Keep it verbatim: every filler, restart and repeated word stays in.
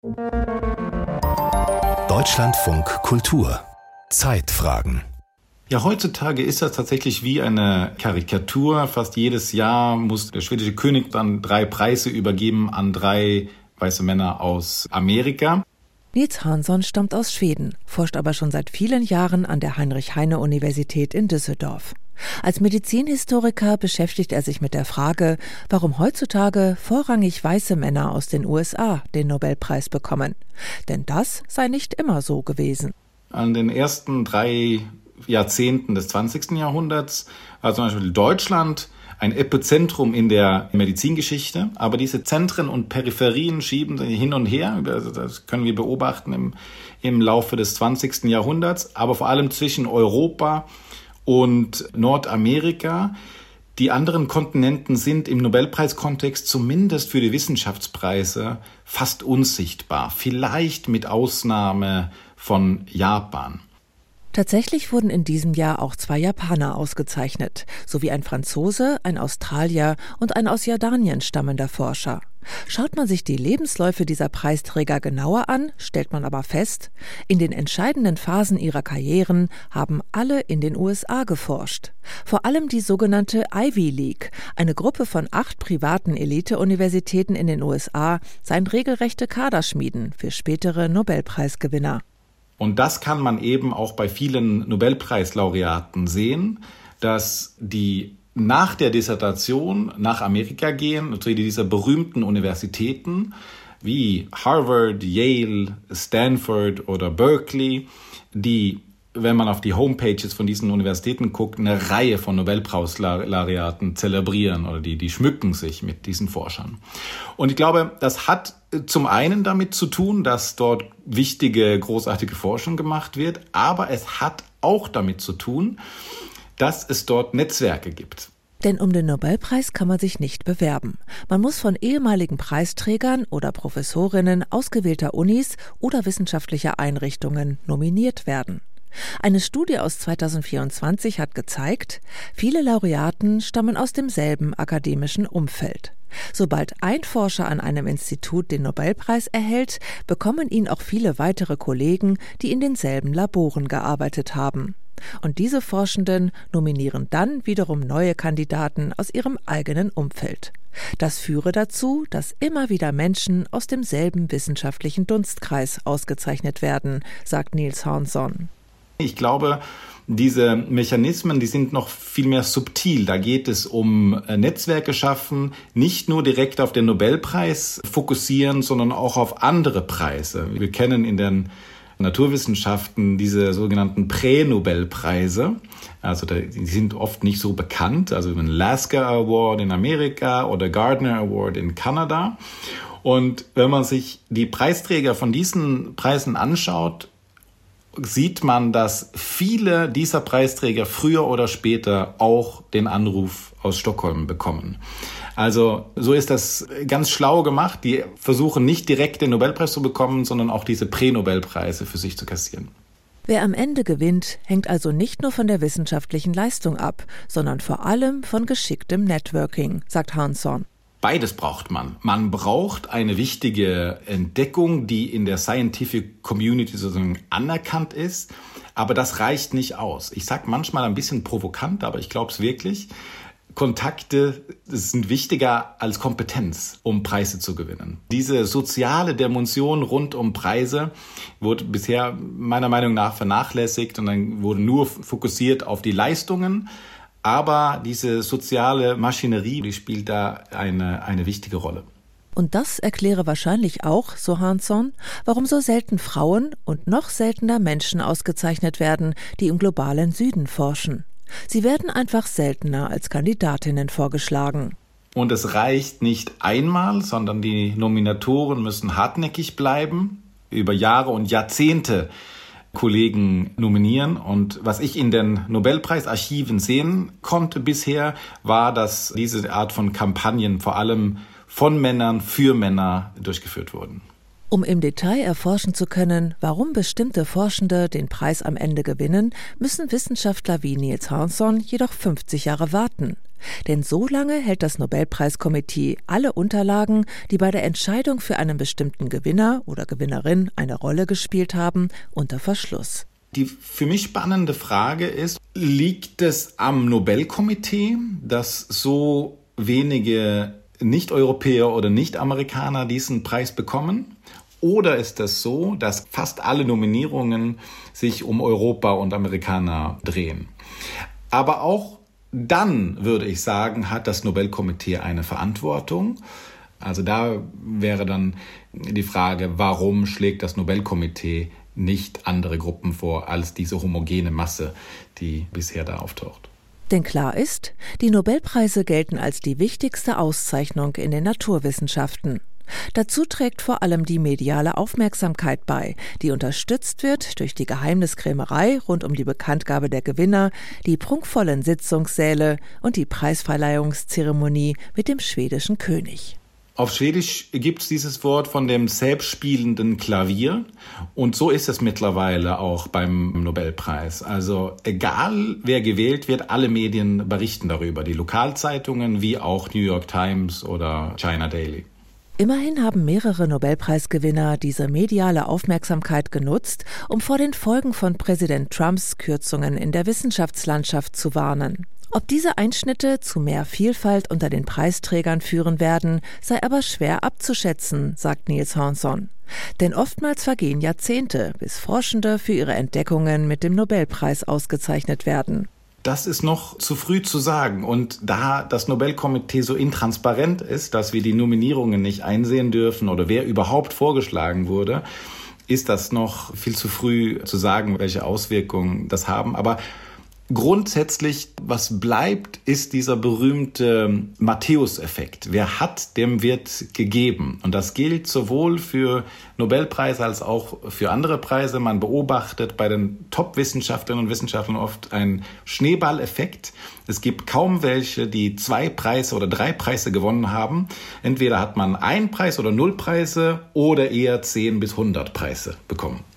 Deutschlandfunk Kultur Zeitfragen. Ja, heutzutage ist das tatsächlich wie eine Karikatur. Fast jedes Jahr muss der schwedische König dann drei Preise übergeben an drei weiße Männer aus Amerika. Nils Hansson stammt aus Schweden, forscht aber schon seit vielen Jahren an der Heinrich-Heine-Universität in Düsseldorf. Als Medizinhistoriker beschäftigt er sich mit der Frage, warum heutzutage vorrangig weiße Männer aus den U S A den Nobelpreis bekommen. Denn das sei nicht immer so gewesen. An den ersten drei Jahrzehnten des zwanzigsten Jahrhunderts war zum Beispiel Deutschland ein Epizentrum in der Medizingeschichte, aber diese Zentren und Peripherien schieben hin und her, das können wir beobachten im, im Laufe des zwanzigsten Jahrhunderts, aber vor allem zwischen Europa und Nordamerika. Die anderen Kontinenten sind im Nobelpreiskontext zumindest für die Wissenschaftspreise fast unsichtbar, vielleicht mit Ausnahme von Japan. Tatsächlich wurden in diesem Jahr auch zwei Japaner ausgezeichnet, sowie ein Franzose, ein Australier und ein aus Jordanien stammender Forscher. Schaut man sich die Lebensläufe dieser Preisträger genauer an, stellt man aber fest, in den entscheidenden Phasen ihrer Karrieren haben alle in den U S A geforscht. Vor allem die sogenannte Ivy League, eine Gruppe von acht privaten Elite-Universitäten in den U S A, seien regelrechte Kaderschmieden für spätere Nobelpreisgewinner. Und das kann man eben auch bei vielen Nobelpreislaureaten sehen, dass die nach der Dissertation nach Amerika gehen, zu dieser berühmten Universitäten wie Harvard, Yale, Stanford oder Berkeley, die, wenn man auf die Homepages von diesen Universitäten guckt, eine Reihe von Nobelpreislaureaten zelebrieren oder die, die schmücken sich mit diesen Forschern. Und ich glaube, das hat zum einen damit zu tun, dass dort wichtige, großartige Forschung gemacht wird, aber es hat auch damit zu tun, dass es dort Netzwerke gibt. Denn um den Nobelpreis kann man sich nicht bewerben. Man muss von ehemaligen Preisträgern oder Professorinnen ausgewählter Unis oder wissenschaftlicher Einrichtungen nominiert werden. Eine Studie aus zweitausendvierundzwanzig hat gezeigt, viele Laureaten stammen aus demselben akademischen Umfeld. Sobald ein Forscher an einem Institut den Nobelpreis erhält, bekommen ihn auch viele weitere Kollegen, die in denselben Laboren gearbeitet haben. Und diese Forschenden nominieren dann wiederum neue Kandidaten aus ihrem eigenen Umfeld. Das führe dazu, dass immer wieder Menschen aus demselben wissenschaftlichen Dunstkreis ausgezeichnet werden, sagt Nils Hansson. Ich glaube, diese Mechanismen, die sind noch viel mehr subtil. Da geht es um Netzwerke schaffen, nicht nur direkt auf den Nobelpreis fokussieren, sondern auch auf andere Preise. Wir kennen in den Naturwissenschaften diese sogenannten Prä-Nobelpreise. Also die sind oft nicht so bekannt. Also den Lasker Award in Amerika oder Gardner Award in Kanada. Und wenn man sich die Preisträger von diesen Preisen anschaut, sieht man, dass viele dieser Preisträger früher oder später auch den Anruf aus Stockholm bekommen. Also so ist das ganz schlau gemacht. Die versuchen nicht direkt den Nobelpreis zu bekommen, sondern auch diese Prä-Nobelpreise für sich zu kassieren. Wer am Ende gewinnt, hängt also nicht nur von der wissenschaftlichen Leistung ab, sondern vor allem von geschicktem Networking, sagt Hansson. Beides braucht man. Man braucht eine wichtige Entdeckung, die in der Scientific Community sozusagen anerkannt ist. Aber das reicht nicht aus. Ich sage manchmal ein bisschen provokant, aber ich glaube es wirklich. Kontakte sind wichtiger als Kompetenz, um Preise zu gewinnen. Diese soziale Dimension rund um Preise wurde bisher meiner Meinung nach vernachlässigt und dann wurde nur fokussiert auf die Leistungen. Aber diese soziale Maschinerie, die spielt da eine, eine wichtige Rolle. Und das erkläre wahrscheinlich auch, so Hansson, warum so selten Frauen und noch seltener Menschen ausgezeichnet werden, die im globalen Süden forschen. Sie werden einfach seltener als Kandidatinnen vorgeschlagen. Und es reicht nicht einmal, sondern die Nominatoren müssen hartnäckig bleiben, über Jahre und Jahrzehnte Kollegen nominieren. Und was ich in den Nobelpreisarchiven sehen konnte bisher, war, dass diese Art von Kampagnen vor allem von Männern für Männer durchgeführt wurden. Um im Detail erforschen zu können, warum bestimmte Forschende den Preis am Ende gewinnen, müssen Wissenschaftler wie Nils Hansson jedoch fünfzig Jahre warten. Denn so lange hält das Nobelpreiskomitee alle Unterlagen, die bei der Entscheidung für einen bestimmten Gewinner oder Gewinnerin eine Rolle gespielt haben, unter Verschluss. Die für mich spannende Frage ist, liegt es am Nobelkomitee, dass so wenige Nicht-Europäer oder Nicht-Amerikaner diesen Preis bekommen? Oder ist es so, dass fast alle Nominierungen sich um Europa und Amerikaner drehen? Aber auch dann, würde ich sagen, hat das Nobelkomitee eine Verantwortung. Also da wäre dann die Frage, warum schlägt das Nobelkomitee nicht andere Gruppen vor als diese homogene Masse, die bisher da auftaucht? Denn klar ist, die Nobelpreise gelten als die wichtigste Auszeichnung in den Naturwissenschaften. Dazu trägt vor allem die mediale Aufmerksamkeit bei, die unterstützt wird durch die Geheimniskrämerei rund um die Bekanntgabe der Gewinner, die prunkvollen Sitzungssäle und die Preisverleihungszeremonie mit dem schwedischen König. Auf Schwedisch gibt es dieses Wort von dem selbstspielenden Klavier und so ist es mittlerweile auch beim Nobelpreis. Also egal wer gewählt wird, alle Medien berichten darüber, die Lokalzeitungen wie auch New York Times oder China Daily. Immerhin haben mehrere Nobelpreisgewinner diese mediale Aufmerksamkeit genutzt, um vor den Folgen von Präsident Trumps Kürzungen in der Wissenschaftslandschaft zu warnen. Ob diese Einschnitte zu mehr Vielfalt unter den Preisträgern führen werden, sei aber schwer abzuschätzen, sagt Niels Hansson. Denn oftmals vergehen Jahrzehnte, bis Forschende für ihre Entdeckungen mit dem Nobelpreis ausgezeichnet werden. Das ist noch zu früh zu sagen. Und da das Nobelkomitee so intransparent ist, dass wir die Nominierungen nicht einsehen dürfen oder wer überhaupt vorgeschlagen wurde, ist das noch viel zu früh zu sagen, welche Auswirkungen das haben. Aber grundsätzlich, was bleibt, ist dieser berühmte Matthäus-Effekt. Wer hat, dem wird gegeben. Und das gilt sowohl für Nobelpreise als auch für andere Preise. Man beobachtet bei den Top-Wissenschaftlerinnen und Wissenschaftlern oft einen Schneeballeffekt. Es gibt kaum welche, die zwei Preise oder drei Preise gewonnen haben. Entweder hat man einen Preis oder null Preise oder eher zehn bis hundert Preise bekommen.